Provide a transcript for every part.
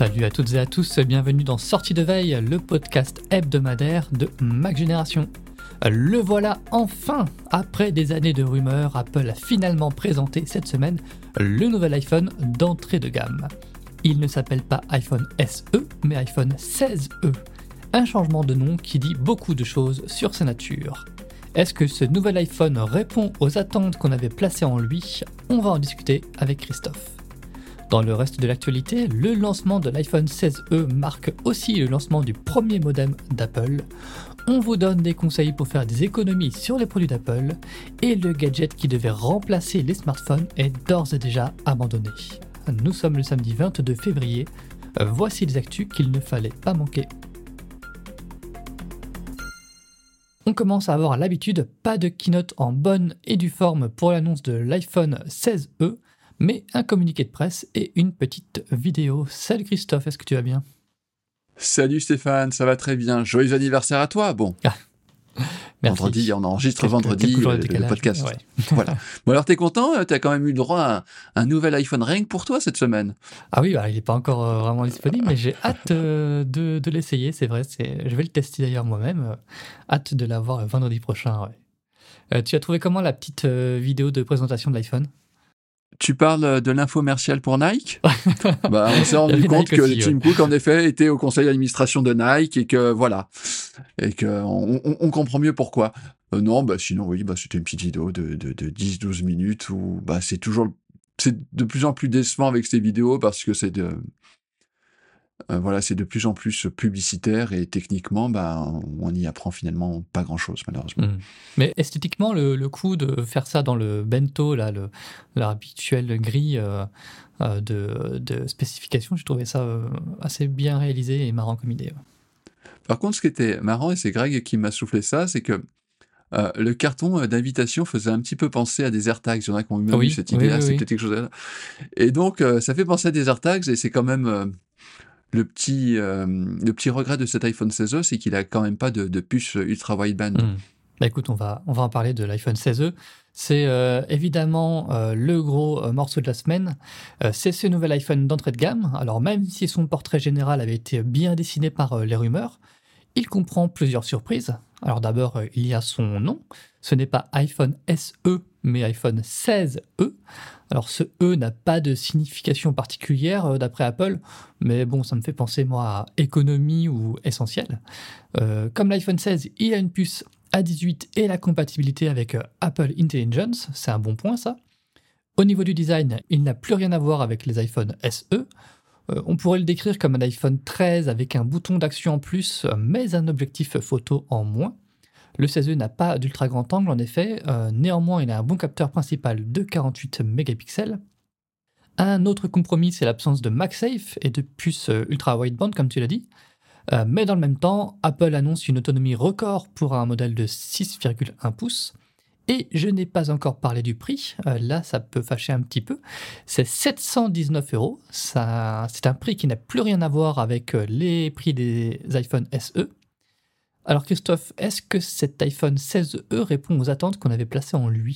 Salut à toutes et à tous, bienvenue dans Sortie de Veille, le podcast hebdomadaire de Mac Génération. Le voilà enfin. Après des années de rumeurs, Apple a finalement présenté cette semaine le nouvel iPhone d'entrée de gamme. Il ne s'appelle pas iPhone SE, mais iPhone 16e. Un changement de nom qui dit beaucoup de choses sur sa nature. Est-ce que ce nouvel iPhone répond aux attentes qu'on avait placées en lui ? On va en discuter avec Christophe. Dans le reste de l'actualité, le lancement de l'iPhone 16e marque aussi le lancement du premier modem d'Apple. On vous donne des conseils pour faire des économies sur les produits d'Apple et le gadget qui devait remplacer les smartphones est d'ores et déjà abandonné. Nous sommes le samedi 22 février, voici les actus qu'il ne fallait pas manquer. On commence à avoir l'habitude, pas de keynote en bonne et due forme pour l'annonce de l'iPhone 16e, mais un communiqué de presse et une petite vidéo. Salut Christophe, est-ce que tu vas bien ? Salut Stéphane, ça va très bien. Joyeux anniversaire à toi. Bon, Merci. vendredi, on enregistre vendredi le podcast. Ouais. Voilà. Bon alors t'es content ? T'as quand même eu le droit à un nouvel iPhone rien que pour toi cette semaine. Ah oui, il n'est pas encore vraiment disponible, mais j'ai hâte de l'essayer, c'est vrai. Je vais le tester d'ailleurs moi-même. Hâte de l'avoir vendredi prochain. Ouais. Tu as trouvé comment la petite vidéo de présentation de l'iPhone ? Tu parles de l'infomercial pour Nike ? On s'est rendu compte Nike que aussi, Tim Cook, en effet, était au conseil d'administration de Nike et que voilà. Et qu'on comprend mieux pourquoi. Sinon, oui, c'était une petite vidéo de 10-12 minutes où c'est de plus en plus décevant avec ces vidéos parce que c'est de plus en plus publicitaire et techniquement, on n'y apprend finalement pas grand-chose, malheureusement. Mais esthétiquement, le coup de faire ça dans le bento, là, l'habituelle grille de spécifications, j'ai trouvé ça assez bien réalisé et marrant comme idée. Par contre, ce qui était marrant, et c'est Greg qui m'a soufflé ça, c'est que le carton d'invitation faisait un petit peu penser à des AirTags. Il y en a qui ont même eu cette idée-là, c'est peut-être quelque chose là. Et donc, ça fait penser à des AirTags, et c'est quand même... Le petit regret de cet iPhone 16e, c'est qu'il a quand même pas de puce ultra wideband. Écoute, on va en parler de l'iPhone 16e. C'est évidemment le gros morceau de la semaine. C'est ce nouvel iPhone d'entrée de gamme. Alors même si son portrait général avait été bien dessiné par les rumeurs, il comprend plusieurs surprises. Alors d'abord, il y a son nom. Ce n'est pas iPhone SE, mais iPhone 16e. Alors ce E n'a pas de signification particulière d'après Apple, mais bon, ça me fait penser moi à économie ou essentiel. Comme l'iPhone 16, il a une puce A18 et la compatibilité avec Apple Intelligence, c'est un bon point ça. Au niveau du design, il n'a plus rien à voir avec les iPhone SE. On pourrait le décrire comme un iPhone 13 avec un bouton d'action en plus, mais un objectif photo en moins. Le 16e n'a pas d'ultra grand angle en effet, néanmoins il a un bon capteur principal de 48 mégapixels. Un autre compromis, c'est l'absence de MagSafe et de puce ultra wideband comme tu l'as dit. Mais dans le même temps, Apple annonce une autonomie record pour un modèle de 6,1 pouces. Et je n'ai pas encore parlé du prix, là ça peut fâcher un petit peu, c'est 719 €, c'est un prix qui n'a plus rien à voir avec les prix des iPhone SE. Alors Christophe, est-ce que cet iPhone 16e répond aux attentes qu'on avait placées en lui ?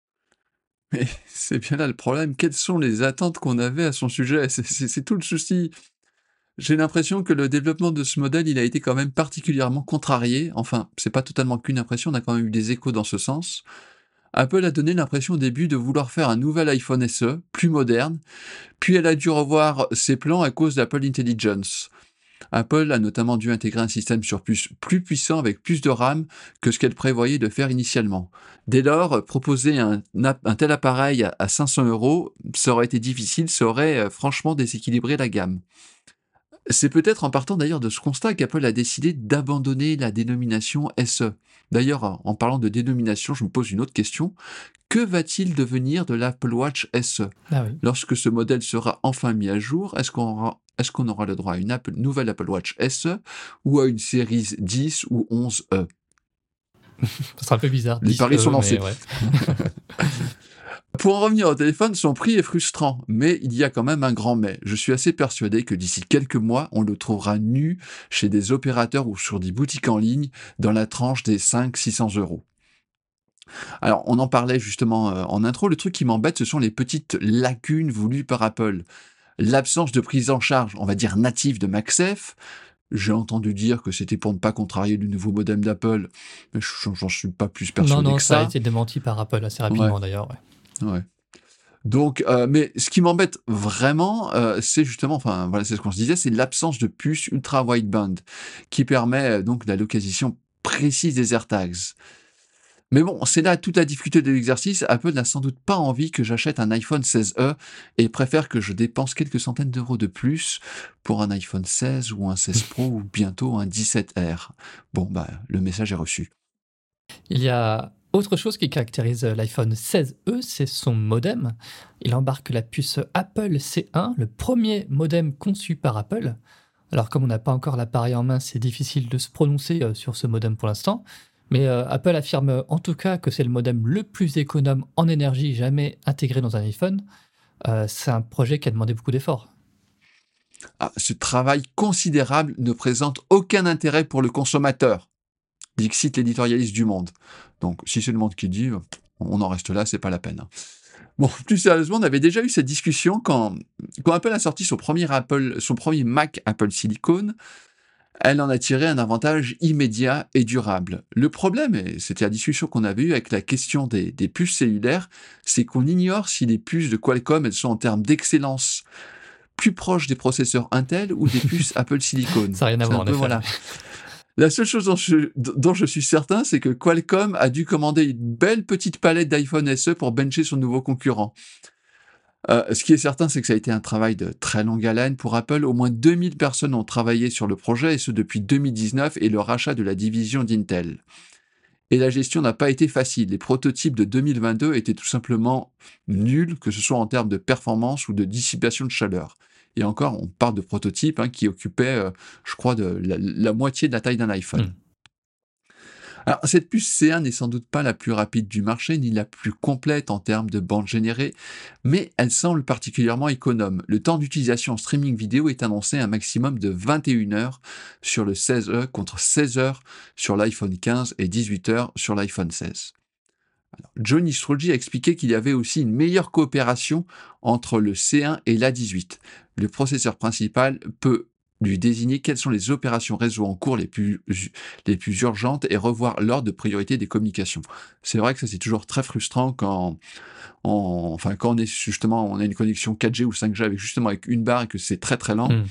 Mais c'est bien là le problème, quelles sont les attentes qu'on avait à son sujet ? C'est tout le souci. J'ai l'impression que le développement de ce modèle, il a été quand même particulièrement contrarié. Enfin, c'est pas totalement qu'une impression, on a quand même eu des échos dans ce sens. Apple a donné l'impression au début de vouloir faire un nouvel iPhone SE, plus moderne, puis elle a dû revoir ses plans à cause d'Apple Intelligence. Apple a notamment dû intégrer un système sur puce plus puissant avec plus de RAM que ce qu'elle prévoyait de faire initialement. Dès lors, proposer un tel appareil à 500 €, ça aurait été difficile, ça aurait franchement déséquilibré la gamme. C'est peut-être en partant d'ailleurs de ce constat qu'Apple a décidé d'abandonner la dénomination SE. D'ailleurs, en parlant de dénomination, je me pose une autre question. Que va-t-il devenir de l'Apple Watch SE ? Lorsque ce modèle sera enfin mis à jour, est-ce qu'on aura le droit à une nouvelle Apple Watch SE ou à une série 10 ou 11E ? Ça sera un peu bizarre. Les paris sont lancés. Ouais. Pour en revenir au téléphone, son prix est frustrant, mais il y a quand même un grand mais. Je suis assez persuadé que d'ici quelques mois, on le trouvera nu chez des opérateurs ou sur des boutiques en ligne dans la tranche des 500-600 €. Alors, on en parlait justement en intro, le truc qui m'embête, ce sont les petites lacunes voulues par Apple. L'absence de prise en charge, on va dire native de MagSafe, j'ai entendu dire que c'était pour ne pas contrarier le nouveau modem d'Apple, mais j'en suis pas plus Non, persuadé non, que ça a ça. été démenti par Apple assez Ouais, rapidement d'ailleurs. Ouais. ouais. Donc, mais ce qui m'embête vraiment, c'est justement, enfin voilà, c'est ce qu'on se disait, c'est l'absence de puce ultra wideband qui permet donc la localisation précise des AirTags. Mais bon, c'est là toute la difficulté de l'exercice. Apple n'a sans doute pas envie que j'achète un iPhone 16e et préfère que je dépense quelques centaines d'euros de plus pour un iPhone 16 ou un 16 Pro ou bientôt un 17R. Bon, bah, le message est reçu. Il y a autre chose qui caractérise l'iPhone 16e, c'est son modem. Il embarque la puce Apple C1, le premier modem conçu par Apple. Alors comme on n'a pas encore l'appareil en main, c'est difficile de se prononcer sur ce modem pour l'instant. Mais Apple affirme en tout cas que c'est le modem le plus économe en énergie jamais intégré dans un iPhone. C'est un projet qui a demandé beaucoup d'efforts. Ah, ce travail considérable ne présente aucun intérêt pour le consommateur, dixit l'éditorialiste du Monde. Donc, si c'est le Monde qui dit, on en reste là, c'est pas la peine. Bon, plus sérieusement, on avait déjà eu cette discussion quand Apple a sorti son premier Mac Apple Silicon. Elle en a tiré un avantage immédiat et durable. Le problème, et c'était la discussion qu'on avait eue avec la question des puces cellulaires, c'est qu'on ignore si les puces de Qualcomm, elles sont en termes d'excellence plus proches des processeurs Intel ou des puces Apple Silicon. Ça n'a rien à C'est voir un en peu, effet. voilà. La seule chose dont je suis certain, c'est que Qualcomm a dû commander une belle petite palette d'iPhone SE pour bencher son nouveau concurrent. Ce qui est certain, c'est que ça a été un travail de très longue haleine pour Apple. Au moins 2000 personnes ont travaillé sur le projet, et ce depuis 2019 et le rachat de la division d'Intel. Et la gestion n'a pas été facile. Les prototypes de 2022 étaient tout simplement nuls, que ce soit en termes de performance ou de dissipation de chaleur. Et encore, on parle de prototypes qui occupaient, je crois, la moitié de la taille d'un iPhone. Alors, cette puce C1 n'est sans doute pas la plus rapide du marché, ni la plus complète en termes de bande générée, mais elle semble particulièrement économe. Le temps d'utilisation en streaming vidéo est annoncé à un maximum de 21 heures sur le 16e contre 16 heures sur l'iPhone 15 et 18 heures sur l'iPhone 16. Alors, Johnny Strolji a expliqué qu'il y avait aussi une meilleure coopération entre le C1 et l'A18. Le processeur principal peut lui désigner quelles sont les opérations réseau en cours les plus urgentes et revoir l'ordre de priorité des communications. C'est vrai que ça, c'est toujours très frustrant quand on est justement, on a une connexion 4G ou 5G avec une barre et que c'est très très lent.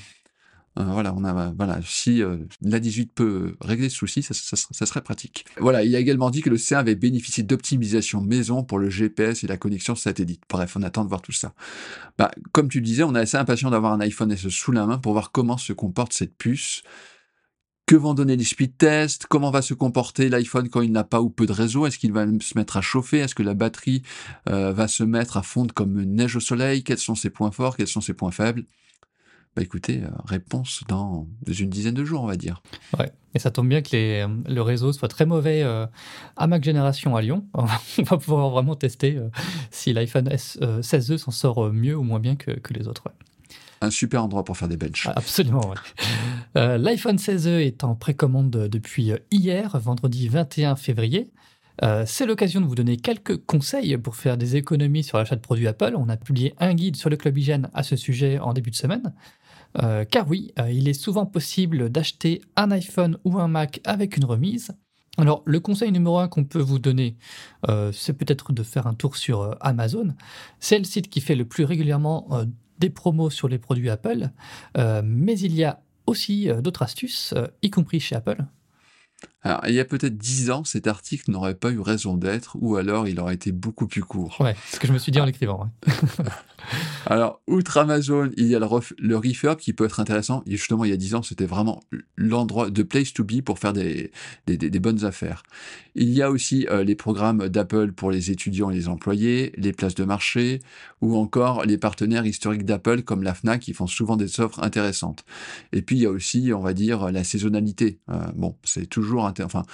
Si l'A18 peut régler ce souci, ça serait pratique. Voilà, il a également dit que le C1 avait bénéficié d'optimisation maison pour le GPS et la connexion satellite. Bref, on attend de voir tout ça. Comme tu le disais, on est assez impatient d'avoir un iPhone SE sous la main pour voir comment se comporte cette puce. Que vont donner les speed tests? Comment va se comporter l'iPhone quand il n'a pas ou peu de réseau? Est-ce qu'il va se mettre à chauffer? Est-ce que la batterie va se mettre à fondre comme neige au soleil? Quels sont ses points forts? Quels sont ses points faibles? Écoutez, réponse dans une dizaine de jours, on va dire. Ouais, et ça tombe bien que le réseau soit très mauvais à Mac Génération à Lyon. On va pouvoir vraiment tester si l'iPhone 16e s'en sort mieux ou moins bien que les autres. Ouais. Un super endroit pour faire des benches. Absolument, ouais. L'iPhone 16e est en précommande depuis hier, vendredi 21 février. C'est l'occasion de vous donner quelques conseils pour faire des économies sur l'achat de produits Apple. On a publié un guide sur le Club Hygiène à ce sujet en début de semaine. Car oui, il est souvent possible d'acheter un iPhone ou un Mac avec une remise. Alors, le conseil numéro 1 qu'on peut vous donner, c'est peut-être de faire un tour sur Amazon. C'est le site qui fait le plus régulièrement des promos sur les produits Apple. Mais il y a aussi d'autres astuces, y compris chez Apple. Alors, il y a peut-être 10 ans, cet article n'aurait pas eu raison d'être, ou alors il aurait été beaucoup plus court. Ouais, c'est ce que je me suis dit en l'écrivant. Ouais. Alors, outre Amazon, il y a le Refurb qui peut être intéressant. Et justement, il y a 10 ans, c'était vraiment l'endroit de place to be pour faire des bonnes affaires. Il y a aussi les programmes d'Apple pour les étudiants et les employés, les places de marché, ou encore les partenaires historiques d'Apple comme la Fnac qui font souvent des offres intéressantes. Et puis, il y a aussi, on va dire, la saisonnalité. C'est toujours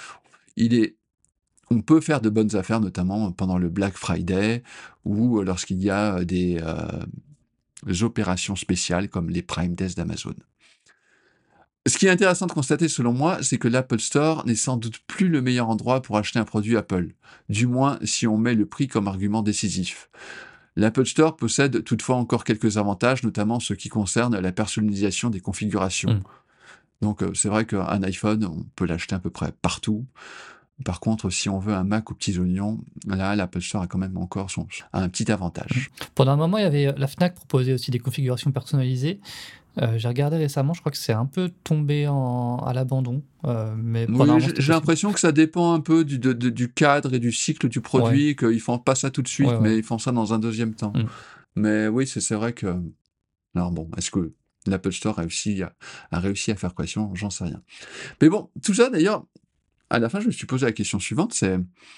on peut faire de bonnes affaires, notamment pendant le Black Friday ou lorsqu'il y a des opérations spéciales comme les Prime Days d'Amazon. Ce qui est intéressant de constater selon moi, c'est que l'Apple Store n'est sans doute plus le meilleur endroit pour acheter un produit Apple, du moins si on met le prix comme argument décisif. L'Apple Store possède toutefois encore quelques avantages, notamment ceux qui concernent la personnalisation des configurations. Mm. Donc c'est vrai qu'un iPhone, on peut l'acheter à peu près partout. Par contre, si on veut un Mac aux petits oignons, là, l'Apple Store a quand même encore un petit avantage. Pendant un moment, il y avait la Fnac proposait aussi des configurations personnalisées. J'ai regardé récemment, je crois que c'est un peu tombé à l'abandon. Mais pendant un Oui, moment, j'ai c'était j'ai possible. l'impression que ça dépend un peu du cadre et du cycle du Ouais, produit, qu'ils font pas ça tout de suite, ouais. mais ils font ça dans un deuxième temps. Mm. Mais oui, c'est vrai que... Alors bon, est-ce que l'Apple Store a réussi à faire pression? J'en sais rien. Mais bon, tout ça d'ailleurs, à la fin, je me suis posé la question suivante, c'est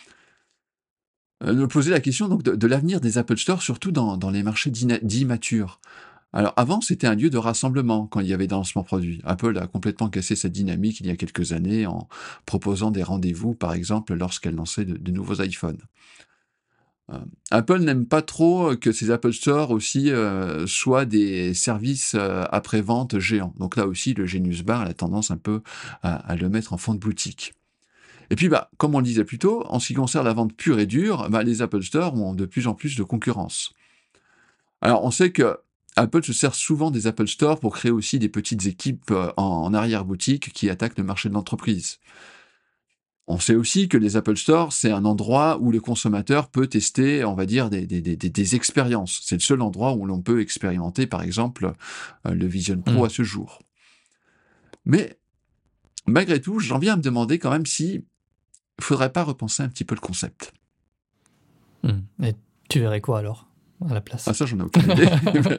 me poser la question donc de l'avenir des Apple Store, surtout dans les marchés dits matures. Alors avant, c'était un lieu de rassemblement quand il y avait des lancements produits. Apple a complètement cassé cette dynamique il y a quelques années en proposant des rendez-vous, par exemple, lorsqu'elle lançait de nouveaux iPhones. Euh, Apple n'aime pas trop que ces Apple Store aussi soient des services après-vente géants. Donc là aussi, le Genius Bar a tendance un peu à le mettre en fond de boutique. Et puis, comme on le disait plus tôt, en ce qui concerne la vente pure et dure, les Apple Store ont de plus en plus de concurrence. Alors, on sait que Apple se sert souvent des Apple Store pour créer aussi des petites équipes en arrière-boutique qui attaquent le marché de l'entreprise. On sait aussi que les Apple Store, c'est un endroit où le consommateur peut tester, on va dire, des expériences. C'est le seul endroit où l'on peut expérimenter, par exemple, le Vision Pro Mm. à ce jour. Mais, malgré tout, j'en viens à me demander quand même si il faudrait pas repenser un petit peu le concept. Et tu verrais quoi alors à la Ah, place? ça, j'en ai aucune idée.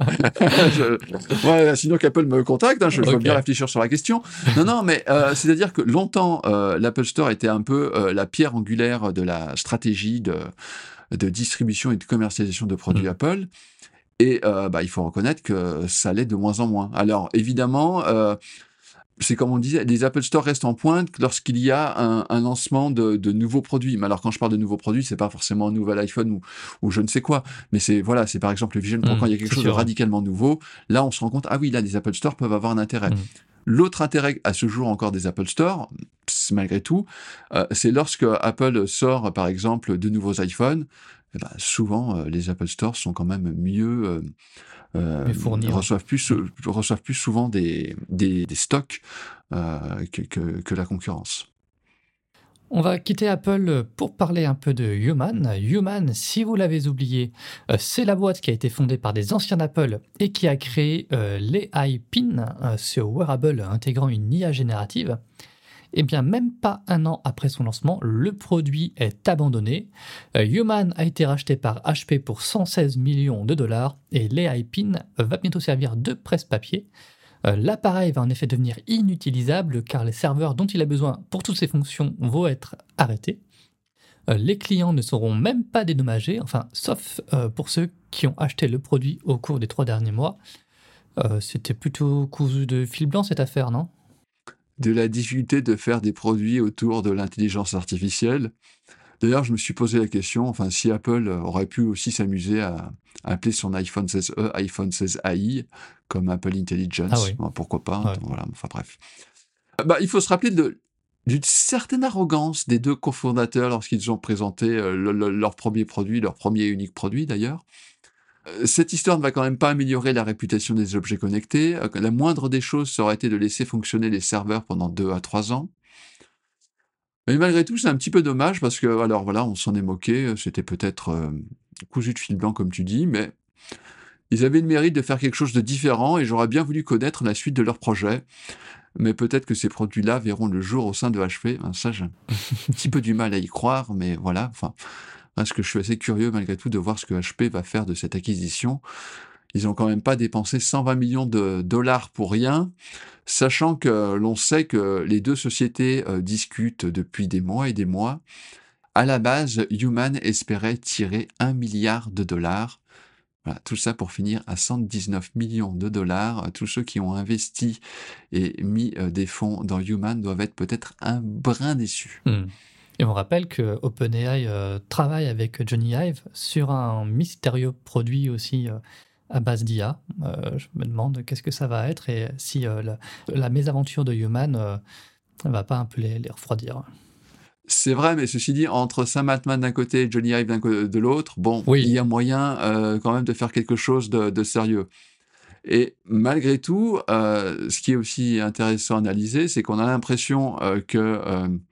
Ouais, sinon qu'Apple me contacte, je veux bien Ok. réfléchir sur la question. Non, mais c'est-à-dire que longtemps, l'Apple Store était un peu la pierre angulaire de la stratégie de distribution et de commercialisation de produits Mm. Apple. Et il faut reconnaître que ça l'est de moins en moins. Alors, évidemment, c'est comme on disait, les Apple Store restent en pointe lorsqu'il y a un lancement de nouveaux produits. Mais alors, quand je parle de nouveaux produits, c'est pas forcément un nouvel iPhone ou je ne sais quoi. Mais c'est par exemple, le Vision Pro, quand il y a quelque C'est chose de sûr, ouais. radicalement nouveau, là, on se rend compte, ah oui, là, les Apple Store peuvent avoir un intérêt. Mm. L'autre intérêt à ce jour encore des Apple Store, malgré tout, c'est lorsque Apple sort, par exemple, de nouveaux iPhones, souvent, les Apple Store sont quand même mieux... Mais fournir. reçoivent plus souvent des stocks que la concurrence. On va quitter Apple pour parler un peu de Human. Human, si vous l'avez oublié, c'est la boîte qui a été fondée par des anciens d'Apple et qui a créé l'AI Pin, ce wearable intégrant une IA générative. Et bien, même pas un an après son lancement, le produit est abandonné. Human a été racheté par HP pour 116 millions de dollars et l'AI Pin va bientôt servir de presse-papier. L'appareil va en effet devenir inutilisable car les serveurs dont il a besoin pour toutes ses fonctions vont être arrêtés. Les clients ne seront même pas dédommagés, enfin, sauf pour ceux qui ont acheté le produit au cours des 3 derniers mois. C'était plutôt cousu de fil blanc cette affaire, non ? De la difficulté de faire des produits autour de l'intelligence artificielle. D'ailleurs, je me suis posé la question, si Apple aurait pu aussi s'amuser à appeler son iPhone 16e iPhone 16 AI, comme Apple Intelligence, Ah oui. Pourquoi pas, Ouais. voilà, bref. Il faut se rappeler d'une certaine arrogance des deux cofondateurs lorsqu'ils ont présenté leur premier produit, leur premier et unique produit d'ailleurs. Cette histoire ne va quand même pas améliorer la réputation des objets connectés. La moindre des choses, ça aurait été de laisser fonctionner les serveurs pendant 2 à 3 ans. Mais malgré tout, c'est un petit peu dommage parce que, alors voilà, on s'en est moqué, c'était peut-être cousu de fil blanc comme tu dis, mais ils avaient le mérite de faire quelque chose de différent et j'aurais bien voulu connaître la suite de leur projet. Mais peut-être que ces produits-là verront le jour au sein de HP. Ça, j'ai un petit peu du mal à y croire, mais voilà. Parce que je suis assez curieux malgré tout de voir ce que HP va faire de cette acquisition. Ils ont quand même pas dépensé 120 millions de dollars pour rien, sachant que l'on sait que les deux sociétés discutent depuis des mois et des mois. À la base, Human espérait tirer 1 milliard de dollars. Voilà, tout ça pour finir à 119 millions de dollars. Tous ceux qui ont investi et mis des fonds dans Human doivent être peut-être un brin déçus. Et on rappelle que OpenAI travaille avec Johnny Ive sur un mystérieux produit aussi à base d'IA. Je me demande qu'est-ce que ça va être et si la mésaventure de Human ne va pas un peu les refroidir. C'est vrai, mais ceci dit, entre Sam Altman d'un côté et Johnny Ive de l'autre, bon, Oui. il y a moyen quand même de faire quelque chose de sérieux. Et malgré tout, ce qui est aussi intéressant à analyser, c'est qu'on a l'impression que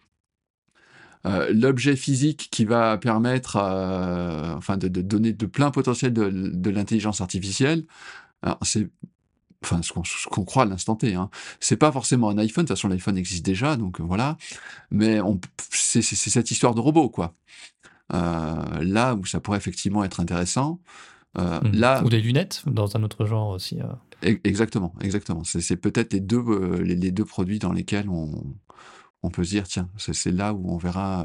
l'objet physique qui va permettre enfin, de donner de plein potentiel de l'intelligence artificielle, alors enfin, ce qu'on croit à l'instant T, hein. C'est pas forcément un iPhone, de toute façon l'iPhone existe déjà, donc voilà. Mais c'est cette histoire de robot, quoi. Là où ça pourrait effectivement être intéressant, là, Ou des lunettes, dans un autre genre aussi. exactement. C'est peut-être les deux produits dans lesquels on peut se dire, tiens, c'est là où on verra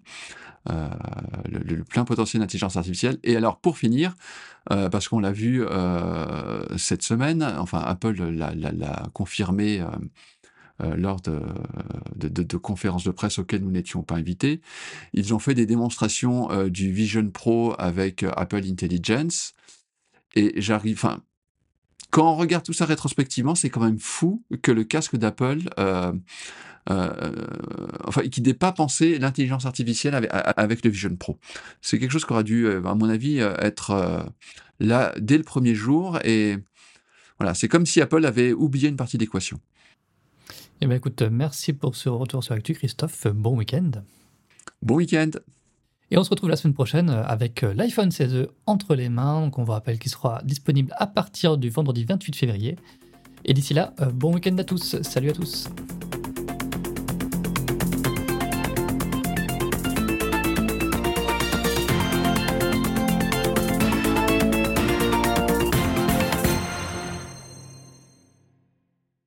le plein potentiel d'intelligence artificielle. Et alors, pour finir, parce qu'on l'a vu cette semaine, enfin, Apple l'a confirmé lors de conférences de presse auxquelles nous n'étions pas invités. Ils ont fait des démonstrations du Vision Pro avec Apple Intelligence. Et enfin, quand on regarde tout ça rétrospectivement, c'est quand même fou que le casque d'Apple, enfin, qui n'ait pas pensé l'intelligence artificielle avec le Vision Pro. C'est quelque chose qui aurait dû, à mon avis, être là dès le premier jour. Et voilà, c'est comme si Apple avait oublié une partie de l'équation. Eh bien, écoute, merci pour ce retour sur l'actu, Christophe. Bon week-end. Bon week-end. Et on se retrouve la semaine prochaine avec l'iPhone 16e entre les mains. Donc, on vous rappelle qu'il sera disponible à partir du vendredi 28 février. Et d'ici là, bon week-end à tous. Salut à tous.